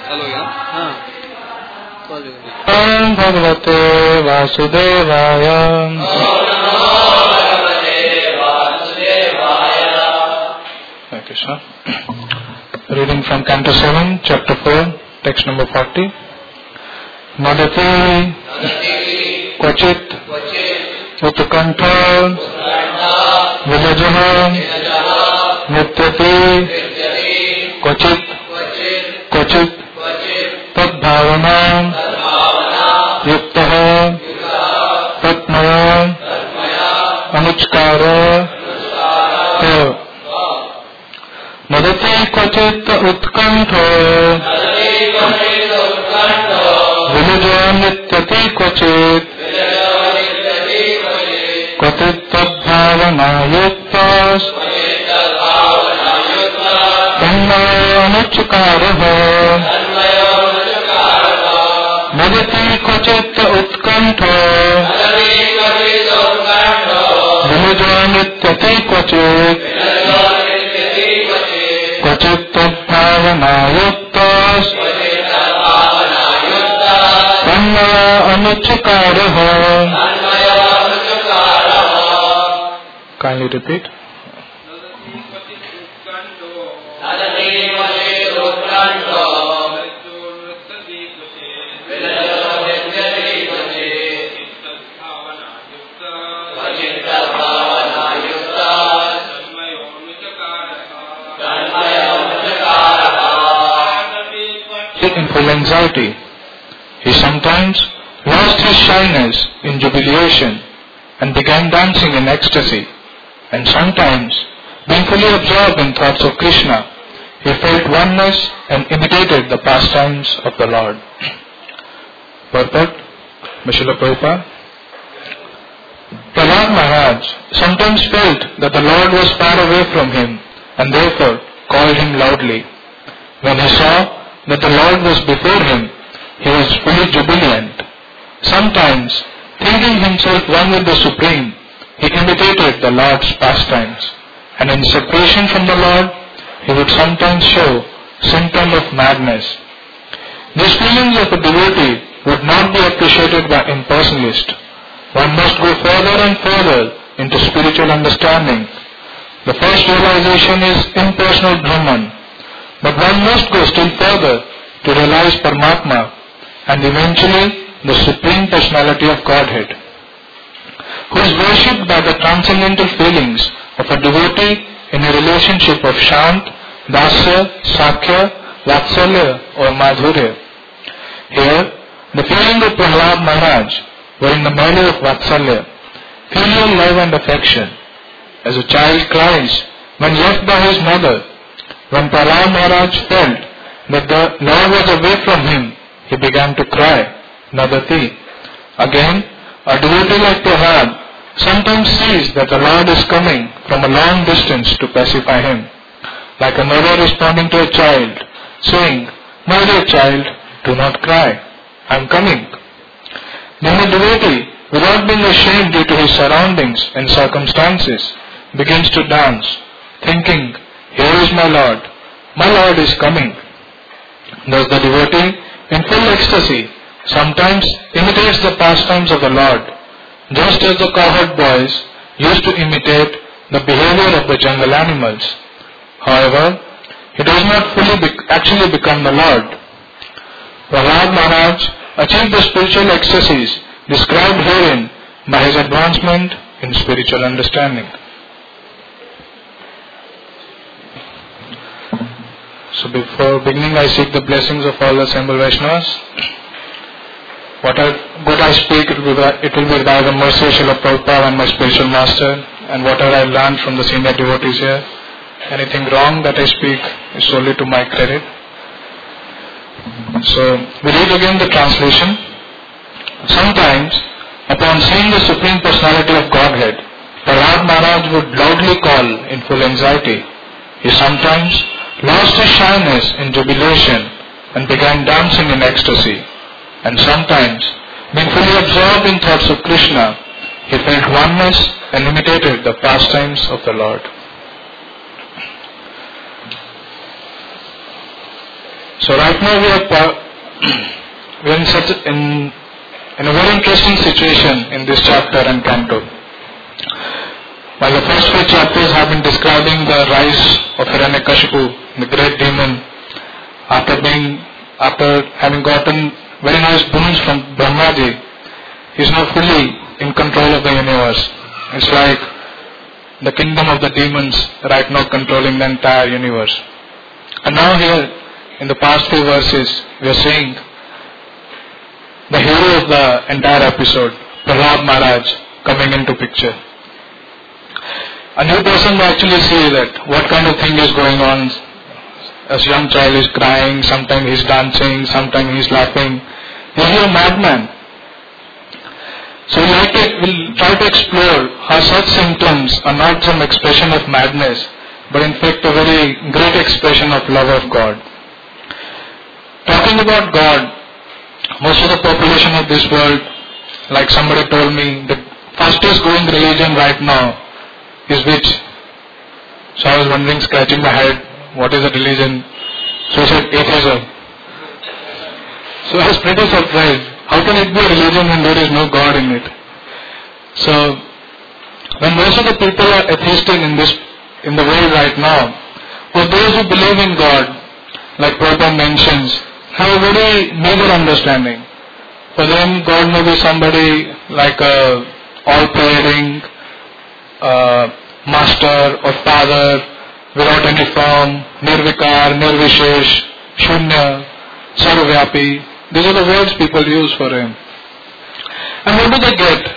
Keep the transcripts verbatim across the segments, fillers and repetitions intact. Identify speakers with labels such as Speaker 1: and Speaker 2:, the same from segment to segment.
Speaker 1: Hello, yeah?
Speaker 2: हाँ
Speaker 3: Om Bhagavate Vasudevaya. Hare Krishna. Reading from Canto seven, Chapter four, text number forty. Madati Kvachit Utkantha Vilajaha Nityati Kvachit Kvachit Tadbhavana Yuktaha Tatmaya Anuchkara Madati Kvachit Utkantha Vilajaha Nityati Kvachit Kvachit Tadbhavana Yuktas Tanmaya Anuchkara Madati Kvachit Utkantha Vilajaha Nityati Kvachit Kvachit Tadbhavana Yuktas Tanmaya Anuchkara. Kindly repeat. In full anxiety, he sometimes lost his shyness in jubilation and began dancing in ecstasy, and sometimes, being fully absorbed in thoughts of Krishna, he felt oneness and imitated the pastimes of the Lord. Purport by Srila Prabhupada. Prahlad Maharaj sometimes felt that the Lord was far away from him and therefore called him loudly. When he saw that the Lord was before him, he was fully jubilant. Sometimes, thinking himself one with the Supreme, he imitated the Lord's pastimes, and in separation from the Lord, he would sometimes show symptom of madness. These feelings of a devotee would not be appreciated by impersonalists. One must go further and further into spiritual understanding. The first realization is impersonal Brahman, but one must go still further to realize Paramatma and eventually the Supreme Personality of Godhead, who is worshipped by the transcendental feelings of a devotee in a relationship of Shant, Dasya, Sakhya, Vatsalya or Madhurya. Here, the feeling of Prahlad Maharaj were in the manner of Vatsalya, filial love and affection. As a child cries when left by his mother, when Prahlad Maharaj felt that the Lord was away from him, he began to cry, Nadati. Again, a devotee like Prahlad sometimes sees that the Lord is coming from a long distance to pacify him, like a mother responding to a child, saying, My dear child, do not cry, I am coming. Then the devotee, without being ashamed due to his surroundings and circumstances, begins to dance, thinking, Here is my Lord, my Lord is coming. Thus the devotee, in full ecstasy, sometimes imitates the pastimes of the Lord, just as the cowherd boys used to imitate the behavior of the jungle animals. However, he does not fully be- actually become the Lord. Prahlad Maharaj achieved the spiritual ecstasies described herein by his advancement in spiritual understanding. So before beginning, I seek the blessings of all assembled Vaishnavas. What I, good I speak, it will, be, it will be by the mercy of Srila Prabhupada and my spiritual master, and whatever I learned from the senior devotees here. Anything wrong that I speak is solely to my credit. So, we read again the translation. Sometimes, upon seeing the Supreme Personality of Godhead, Prahlad Maharaj would loudly call in full anxiety. He sometimes lost his shyness in jubilation and began dancing in ecstasy. And sometimes, being fully absorbed in thoughts of Krishna, he felt oneness and imitated the pastimes of the Lord. So right now we are pa- we are in such a, in in a very interesting situation in this chapter and canto. While the first four chapters have been describing the rise of Hiranyakashipu, the great demon, after being after having gotten very nice boons from Brahmaji, he is now fully in control of the universe. It's like the kingdom of the demons right now controlling the entire universe. And now here, in the past few verses, we are seeing the hero of the entire episode, Prahlad Maharaj, coming into picture. A new person will actually see that what kind of thing is going on. As young child is crying, sometimes he is dancing, sometimes he is laughing. He is a madman. So we'll, like to, we'll try to explore how such symptoms are not some expression of madness, but in fact a very great expression of love of God. Talking about God, most of the population of this world, like somebody told me, the fastest growing religion right now is which? So I was wondering, scratching my head, what is a religion? So I said, atheism. So I was pretty surprised. How can it be a religion when there is no God in it? So, when most of the people are atheistic in this, in the world right now, or those who believe in God, like Prabhupada mentions, have a very meager understanding. For them, God may be somebody like a all-pervading uh, master or father, without any form, nirvikar, nirvishesh, shunya, sarvyapi. These are the words people use for him. And what do they get?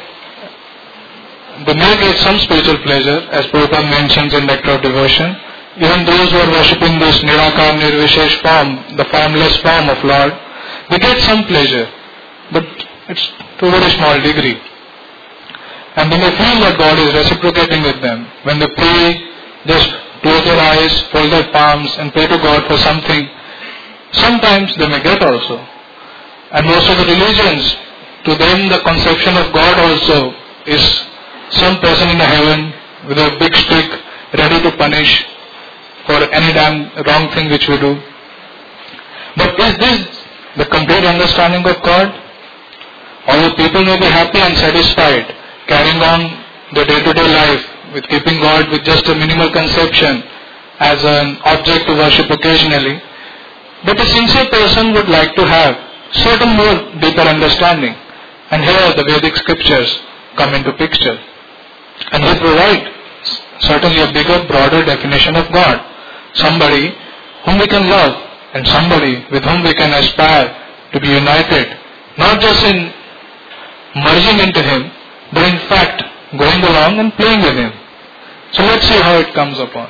Speaker 3: They may get some spiritual pleasure, as Prabhupada mentions in Nectar of Devotion. Even those who are worshipping this Nirakar, Nirvishesh form, the formless form of Lord, they get some pleasure, but it's to a very small degree. And they may feel that God is reciprocating with them. When they pray, just close their eyes, fold their palms and pray to God for something. Sometimes they may get also. And most of the religions, to them the conception of God also is some person in heaven with a big stick ready to punish for any damn wrong thing which we do. But is this the complete understanding of God? Although people may be happy and satisfied, carrying on their day-to-day life with keeping God with just a minimal conception as an object to worship occasionally, but a sincere person would like to have certain more deeper understanding. And here the Vedic scriptures come into picture. And they provide certainly a bigger, broader definition of God. Somebody whom we can love and somebody with whom we can aspire to be united, not just in merging into Him, but in fact going along and playing with Him. So let's see how it comes upon.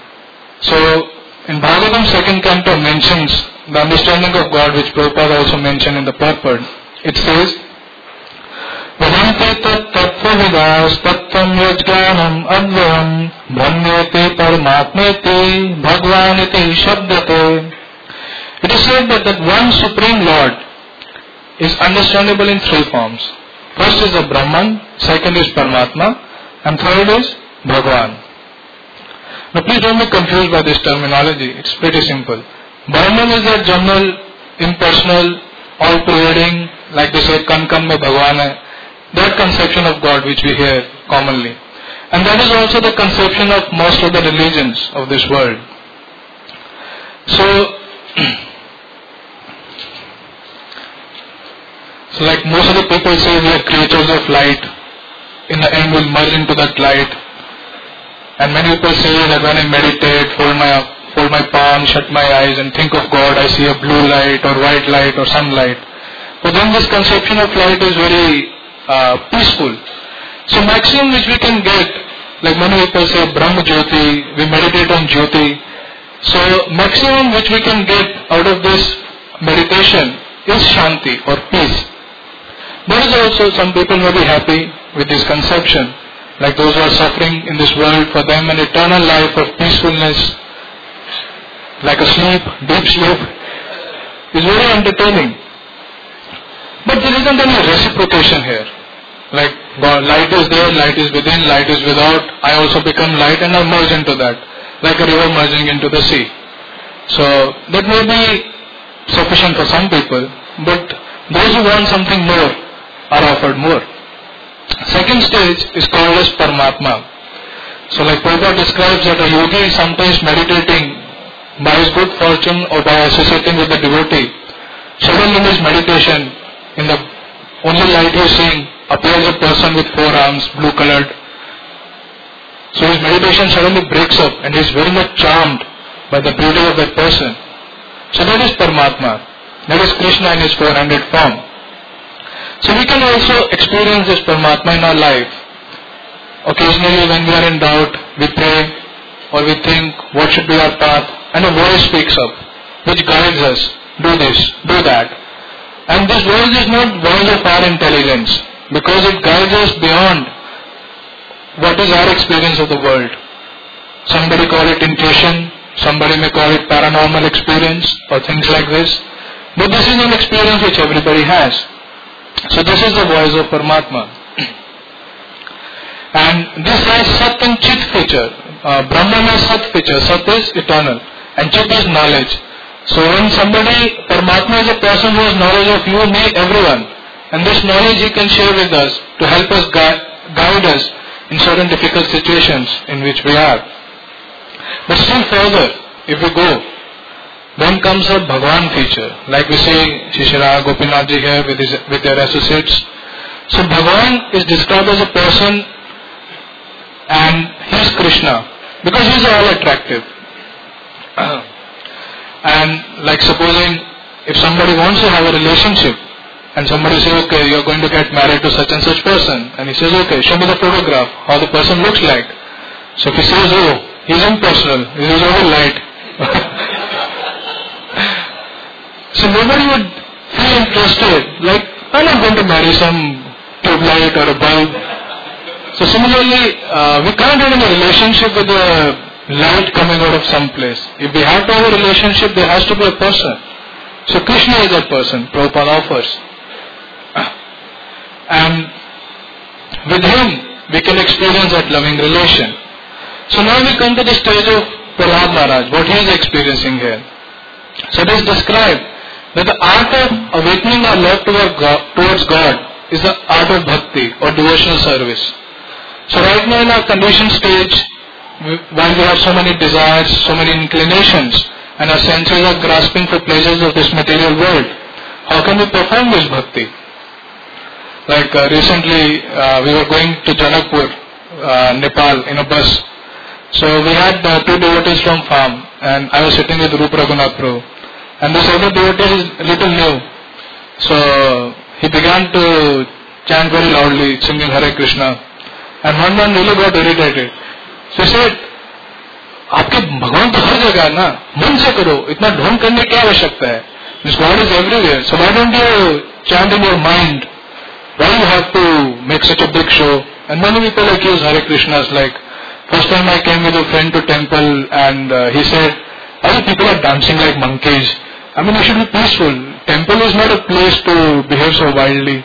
Speaker 3: So in Bhagavatam second canto mentions the understanding of God, which Prabhupada also mentioned in the purport. It says, Vedante tat tattva vidas tattvam yajganam advam brahmete paramatmete bhagvaniti shabdate. It is said that that one Supreme Lord is understandable in three forms. First is the Brahman, second is Paramatma, and third is Bhagwan. Now please don't be confused by this terminology. It's pretty simple. Brahman is a general, impersonal, all-pervading, like they say, kan kan mein Bhagwan hai. That conception of God which we hear commonly. And that is also the conception of most of the religions of this world. So, so like most of the people say we are creatures of light. In the end we'll merge into that light. And many people say that when I meditate, fold my fold my palm, shut my eyes and think of God, I see a blue light or white light or sunlight. But then this conception of light is very uh, peaceful. So maximum which we can get, like many people say Brahma Jyoti, we meditate on Jyoti. So maximum which we can get out of this meditation is Shanti or peace. There is also some people may be happy with this conception. Like those who are suffering in this world, for them an eternal life of peacefulness, like a sleep, deep sleep, is very entertaining. But there isn't any reciprocation here. Like God, light is there, light is within, light is without. I also become light and I merge into that, like a river merging into the sea. So that may be sufficient for some people, but those who want something more are offered more. Second stage is called as Paramatma. So like Prabhupada describes that a yogi is sometimes meditating by his good fortune or by associating with the devotee. Suddenly in his meditation, in the only light he is seeing, appears a person with four arms, blue colored. So his meditation suddenly breaks up and he is very much charmed by the beauty of that person. So that is Paramatma. That is Krishna in his four-handed form. So we can also experience this Paramatma in our life. Occasionally when we are in doubt, we pray or we think what should be our path, and a voice speaks up which guides us. Do this, do that. And this voice is not voice of our intelligence, because it guides us beyond what is our experience of the world. Somebody call it intuition, somebody may call it paranormal experience or things like this. But this is an experience which everybody has. So this is the voice of Paramatma. And this has Sat and Chit feature. Uh, Brahman has Sat feature. Sat is eternal and Chit is knowledge. So when somebody, Paramatma is a person who has knowledge of you, me, everyone. And this knowledge he can share with us to help us guide, guide us in certain difficult situations in which we are. But still further, if we go, then comes a Bhagavan feature. Like we say, Shishira Gopinathji here with, his, with their associates. So Bhagavan is described as a person and he is Krishna because he is all attractive. And like supposing if somebody wants to have a relationship and somebody says, okay, you are going to get married to such and such person, and he says, okay, show me the photograph, how the person looks like. So if he says, oh, he is impersonal, he is over light. So nobody would feel interested, like, I'm not going to marry some tube light or a bulb. So similarly, uh, we can't have a relationship with a light coming out of some place. If we have to have a relationship, there has to be a person. So Krishna is that person, Prabhupada offers. And with him, we can experience that loving relation. So now we come to the stage of Prahlad Maharaj, what he is experiencing here. So it is described that the art of awakening our love towards God is the art of bhakti or devotional service. So right now in our conditioned stage, while we have so many desires, so many inclinations, and our senses are grasping for pleasures of this material world, how can we perform this bhakti? Like uh, recently, uh, we were going to Janakpur, uh, Nepal, in a bus. So we had uh, two devotees from farm, and I was sitting with Rupa Raghunath Prabhu. And this other devotee is little new. So he began to chant very loudly, singing Hare Krishna. And one man really got irritated. So he said, आपके भगवान तो हर जगह है ना, मन से करो, इतना ढोंग करने क्या आवश्यकता है? This God is everywhere. So why don't you chant in your mind? Why you have to make such a big show? And many people accuse Hare Krishnas. Like first time I came with a friend to temple, and uh, he said, "Other people are dancing like monkeys. I mean, you should be peaceful. Temple is not a place to behave so wildly."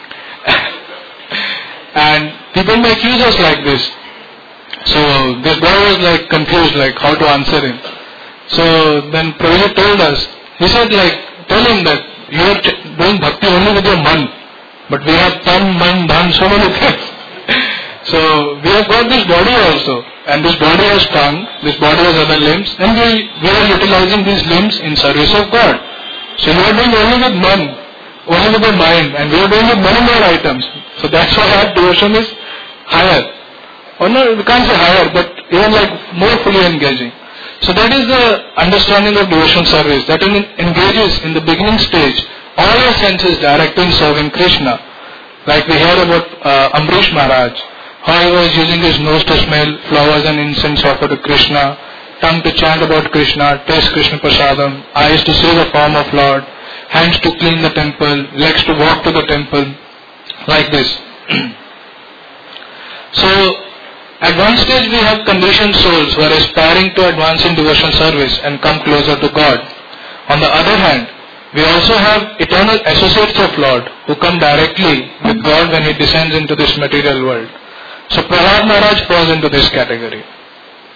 Speaker 3: And people may accuse us like this. So this boy was like confused, like how to answer him. So then Prabhuji told us, he said like, tell him that you are doing bhakti only with your man, but we have tan, man, dhan, so many things. So we have got this body also, and this body has tongue, this body has other limbs, and we, we are utilizing these limbs in service of God. So you are doing only with man, only with the mind, and we are doing with many more items. So that's why our devotion is higher. Or no, we can't say higher, but even like more fully engaging. So that is the understanding of devotional service, that engages in the beginning stage all our senses directly in serving Krishna. Like we hear about uh, Ambrish Maharaj, how he was using his nose to smell flowers and incense offered to Krishna, tongue to chant about Krishna, taste Krishna Prasadam, eyes to see the form of Lord, hands to clean the temple, legs to walk to the temple, like this. So, at one stage we have conditioned souls who are aspiring to advance in devotional service and come closer to God. On the other hand, we also have eternal associates of Lord who come directly with God when He descends into this material world. So Prahlad Maharaj falls into this category.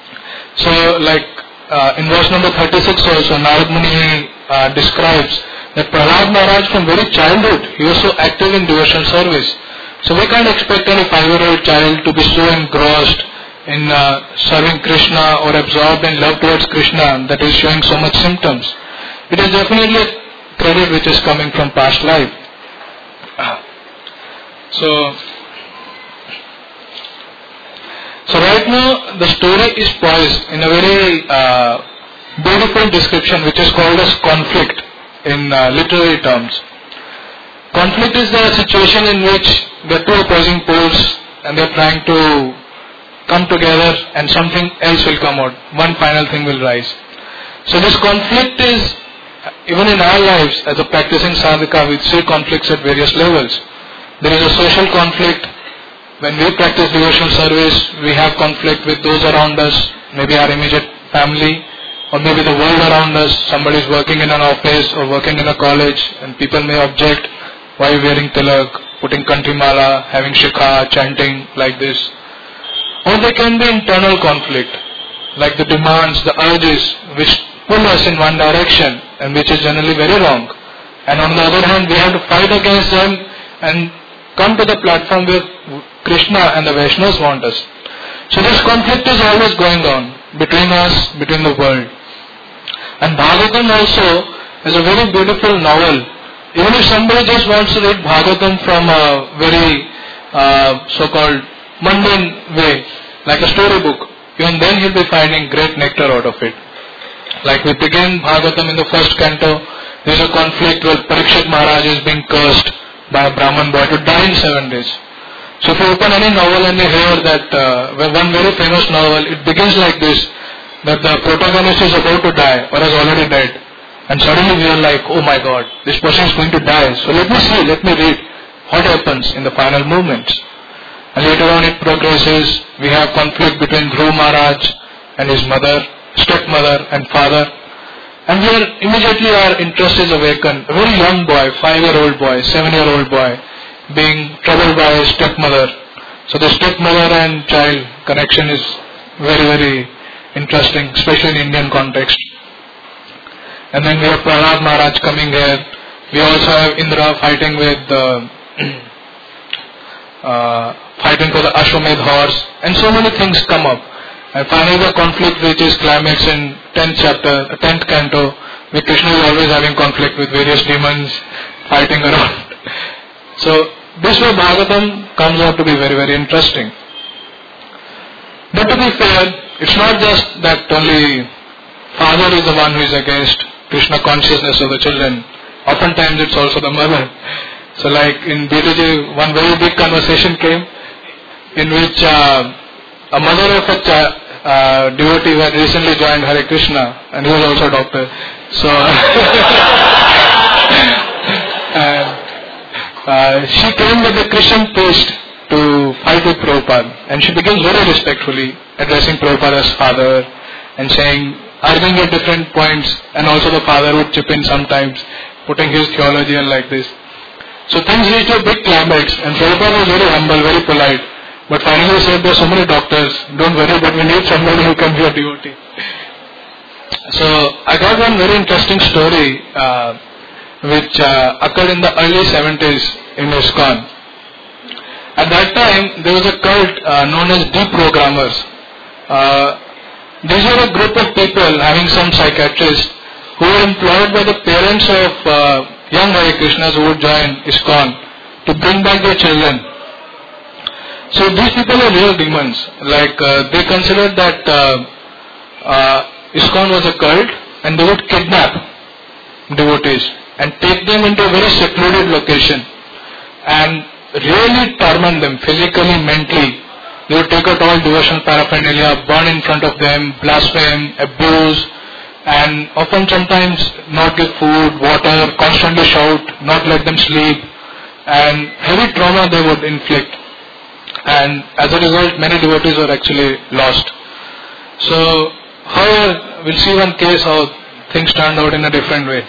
Speaker 3: So like uh, in verse number thirty-six also, Narad Muni uh, describes that Prahlad Maharaj from very childhood, he was so active in devotional service. So we can't expect any five-year-old child to be so engrossed in uh, serving Krishna or absorbed in love towards Krishna that is showing so much symptoms. It is definitely a credit which is coming from past life. So, so right now the story is poised in a very uh, beautiful description which is called as conflict in uh, literary terms. Conflict is the situation in which the two opposing poles and they are trying to come together and something else will come out. One final thing will rise. So this conflict is, even in our lives as a practicing sadhaka, we see conflicts at various levels. There is a social conflict. When we practice devotional service, we have conflict with those around us, maybe our immediate family, or maybe the world around us. Somebody is working in an office or working in a college and people may object, why are you wearing tilak, putting kantimala, having shikha, chanting like this. Or there can be internal conflict, like the demands, the urges which pull us in one direction and which is generally very wrong. And on the other hand, we have to fight against them and come to the platform where Krishna and the Vaishnavas want us. So this conflict is always going on between us, between the world. And Bhagavatam also is a very beautiful novel. Even if somebody just wants to read Bhagavatam from a very uh, so-called mundane way, like a storybook, even then he'll be finding great nectar out of it. Like we begin Bhagavatam in the first canto, there is a conflict where Parikshit Maharaj is being cursed by a Brahman boy to die in seven days. So if you open any novel and you hear that uh, one very famous novel, it begins like this, that the protagonist is about to die or has already died. And suddenly we are like, oh my God, this person is going to die. So let me see, let me read what happens in the final movements. And later on it progresses, we have conflict between Dhruv Maharaj and his mother, stepmother and father. And here immediately our interest is awakened. A very young boy, five-year-old boy, seven-year-old boy, being troubled by his stepmother. So the stepmother and child connection is very, very interesting, especially in Indian context. And then we have Prahlad Maharaj coming here. We also have Indra fighting with uh, uh, fighting for the Ashwamedh horse, and so many things come up. And finally the conflict reaches climax in tenth chapter, tenth canto, where Krishna is always having conflict with various demons fighting around. So this way Bhagavatam comes out to be very, very interesting. But to be fair, it's not just that only father is the one who is against Krishna consciousness of the children. Oftentimes it's also the mother. So like in B T J, one very big conversation came in which uh, a mother of a child, uh, devotee who had recently joined Hare Krishna, and he was also a doctor. So and, uh, she came with a Christian priest to fight with Prabhupada, and she begins very respectfully addressing Prabhupada as father and saying, arguing at different points, and also the father would chip in sometimes, putting his theology and like this. So things reached a big climax, and Prabhupada was very humble, very polite. But finally he said, there are so many doctors, don't worry, but we need somebody who can be a devotee. So I got one very interesting story uh, which uh, occurred in the early seventies in ISKCON. At that time, there was a cult uh, known as deprogrammers. Uh, these were a group of people having some psychiatrists who were employed by the parents of uh, young Hare Krishnas who would join ISKCON to bring back their children. So these people are real demons. Like uh, they considered that uh, uh, ISKCON was a cult, and they would kidnap devotees and take them into a very secluded location and really torment them physically, mentally. They would take out all devotional paraphernalia, burn in front of them, blaspheme, abuse, and often sometimes not give food, water, constantly shout, not let them sleep, and heavy trauma they would inflict. And as a result, many devotees were actually lost. So, however, we'll see one case how things turned out in a different way.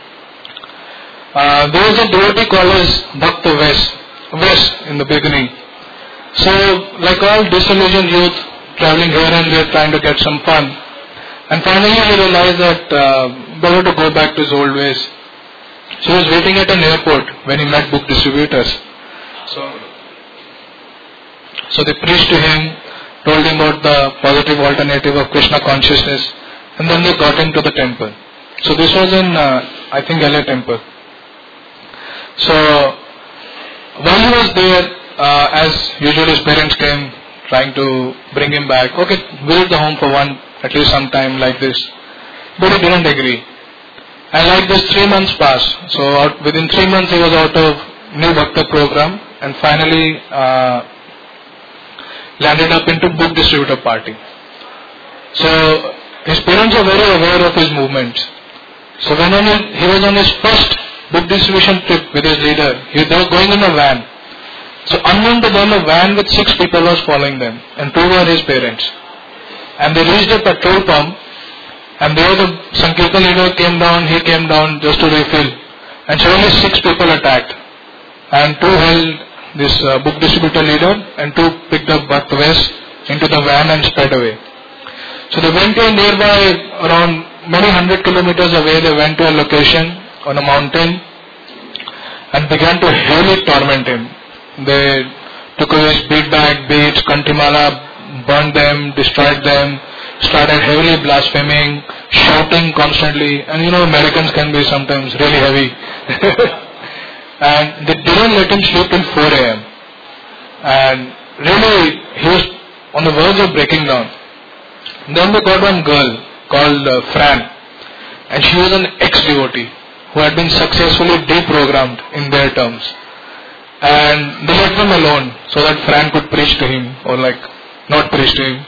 Speaker 3: Uh, there was a devotee called as Bhakta Ves, Ves in the beginning. So, like all disillusioned youth, traveling here and there trying to get some fun. And finally he realized that uh, better to go back to his old ways. So he was waiting at an airport when he met book distributors. So, so they preached to him, told him about the positive alternative of Krishna consciousness, and then they got him to the temple. So this was in, uh, I think, L A temple. So while he was there, uh, as usual, his parents came trying to bring him back. Okay, visit the home for one, at least some time like this. But he didn't agree. And like this, three months passed. So out, within three months, he was out of New Bhakta program and finally uh, landed up into book distributor party. So his parents were very aware of his movements. So when on his, he was on his first book distribution trip with his leader, he, they were going in a van. So unknown to them, a van with six people was following them, and two were his parents. And they reached a petrol pump, and there the Sankirtan leader came down, he came down just to refill. And suddenly six people attacked. And two held this uh, book distributor leader, and two picked up Bhaktaves into the van and sped away. So they went to a nearby, around many hundred kilometers away, they went to a location on a mountain and began to heavily torment him. They took away his bead bag, beads, kantimala, burned them, destroyed them, started heavily blaspheming, shouting constantly, and you know Americans can be sometimes really heavy. And they didn't let him sleep till four a.m. And really he was on the verge of breaking down. Then they got one girl called uh, Fran, and she was an ex-devotee who had been successfully deprogrammed in their terms. And they let him alone so that Fran could preach to him, or like not preach to him.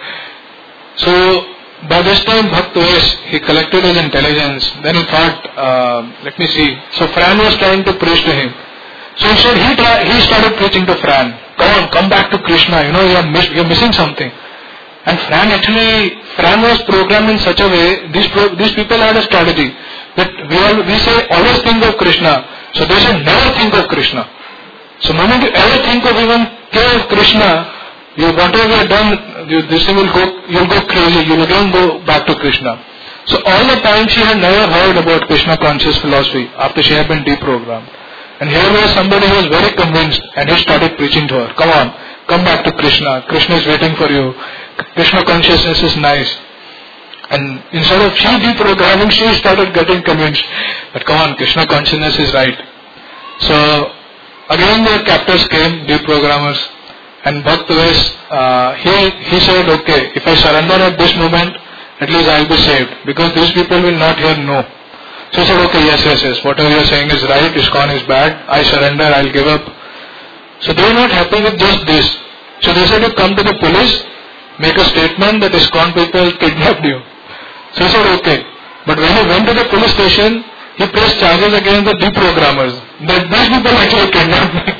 Speaker 3: So by this time Bhaktaves, he collected his intelligence. Then he thought, uh, let me see. So Fran was trying to preach to him. So instead he, try, he started preaching to Fran. Come on, come back to Krishna. You know, you are, miss, you are missing something. And Fran actually, Fran was programmed in such a way, these, pro, these people had a strategy that we, all, we say always think of Krishna. So they said never think of Krishna. So the moment you ever think of even care of Krishna, you, whatever you have done, you, this thing will go, you'll go crazy, you'll again go back to Krishna. So all the time she had never heard about Krishna conscious philosophy after she had been deprogrammed. And here was somebody who was very convinced, and he started preaching to her. Come on, come back to Krishna. Krishna is waiting for you. Krishna consciousness is nice. And instead of she deprogramming, she started getting convinced that come on, Krishna consciousness is right. So again their captors came, deprogrammers, and Bhaktaves, uh, he, he said, okay, if I surrender at this moment, at least I will be saved, because these people will not hear no. So he said, okay, yes, yes, yes, whatever you are saying is right, ISKCON is bad, I surrender, I will give up. So they were not happy with just this. So they said, you come to the police, make a statement that ISKCON people kidnapped you. So he said, okay. But when he went to the police station, he pressed charges against the deprogrammers, that these people actually kidnapped me.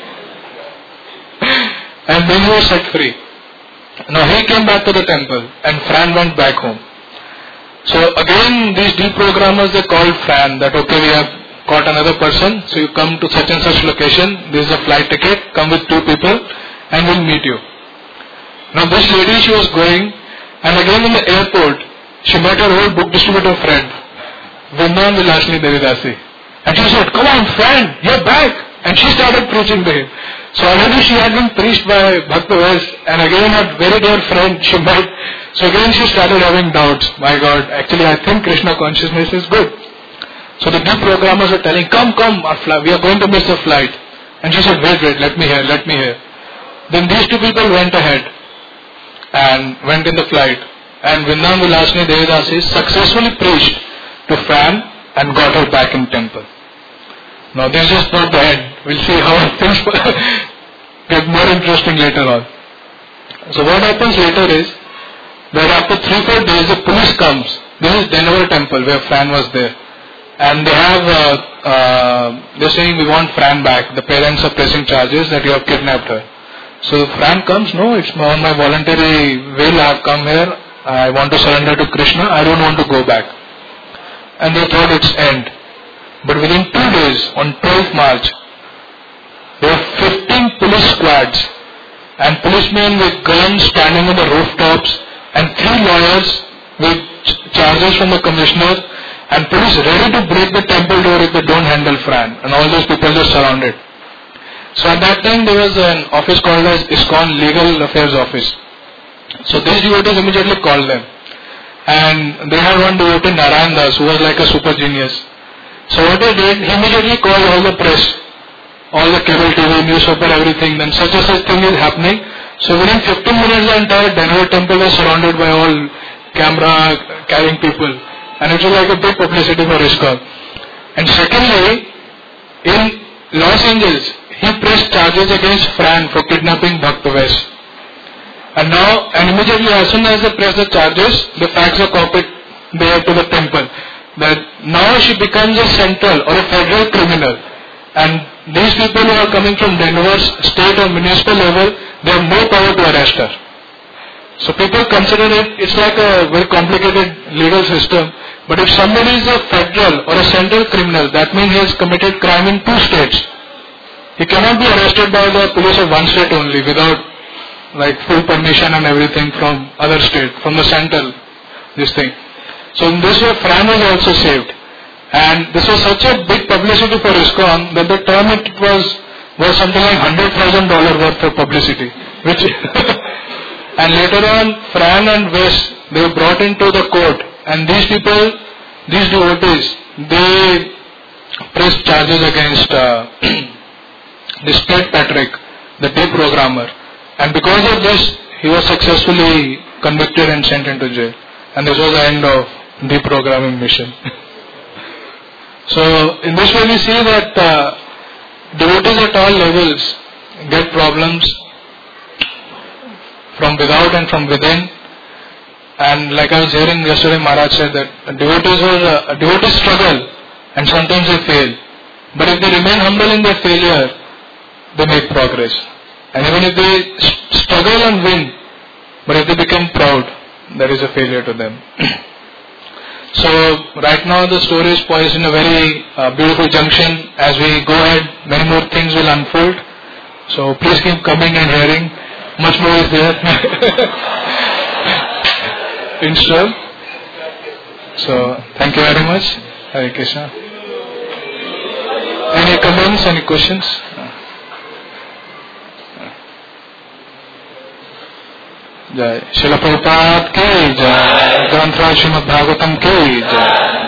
Speaker 3: And then he was set free. Now he came back to the temple, and Fran went back home. So again these deprogrammers, they called Fran that okay, we have caught another person, so you come to such and such location, this is a flight ticket, come with two people and we'll meet you. Now this lady, she was going, and again in the airport she met her old book distributor friend, Vrindavan Vilasini Devidasi. And she said, come on friend, you're back. And she started preaching to him. So already she had been preached by Bhaktaves, and again a very dear friend she met. So again she started having doubts. My God, actually I think Krishna consciousness is good. So the deprogrammers were telling, come, come, our flight, we are going to miss the flight. And she said, wait, wait, let me hear, let me hear. Then these two people went ahead and went in the flight. And Vrindavan Vilasini Devidasi successfully preached to Fran and got her back in temple. Now this is just not the end. We'll see how things get more interesting later on. So what happens later is that after three, four days the police comes. This is Denver temple where Fran was there. And they have, uh, uh, they're saying we want Fran back. The parents are pressing charges that you have kidnapped her. So Fran comes, no, it's on my voluntary will I have come here. I want to surrender to Krishna. I don't want to go back. And they thought it's end. But within two days, on twelfth March, there were fifteen police squads and policemen with guns standing on the rooftops and three lawyers with charges from the commissioner and police ready to break the temple door if they don't handle Fran, and all those people just surrounded. So at that time there was an office called as ISKCON Legal Affairs Office. So these devotees immediately called them, and they had one devotee, Narayan Das, who was like a super genius. So what they did, he immediately called all the press, all the cable T V, newspaper, everything, then such and such thing is happening. So within fifteen minutes the entire Denver temple was surrounded by all camera carrying people, and it was like a big publicity for ISKCON. And secondly, in Los Angeles, he pressed charges against Fran for kidnapping Bhakta West. And now, and immediately as soon as they press the charges, the facts are copied there to the temple. That now she becomes a central or a federal criminal. And these people who are coming from Denver's state or municipal level, they have no power to arrest her. So people consider it, it's like a very complicated legal system. But if somebody is a federal or a central criminal, that means he has committed crime in two states. He cannot be arrested by the police of one state only without like full permission and everything from other state, from the central, this thing. So in this way, Fran was also saved. And this was such a big publicity for ISKCON that the term it was was something like one hundred thousand dollars worth of publicity. Which and later on, Fran and West, they were brought into the court. And these people, these devotees, they pressed charges against uh, this Ted Patrick, the day programmer. And because of this, he was successfully convicted and sent into jail. And this was the end of deprogramming mission. So, in this way we see that uh, devotees at all levels get problems from without and from within. And like I was hearing yesterday, Maharaj said that devotees are, uh, devotees struggle and sometimes they fail. But if they remain humble in their failure, they make progress. And even if they struggle and win, but if they become proud, that is a failure to them. So right now the story is poised in a very uh, beautiful junction. As we go ahead, many more things will unfold. So please keep coming and hearing. Much more is there in store. So thank you very much. Hare Krishna. Any comments, any questions? जय श्रील प्रभुपाद की जय ग्रंथराज श्रीमद् भागवतम की जय।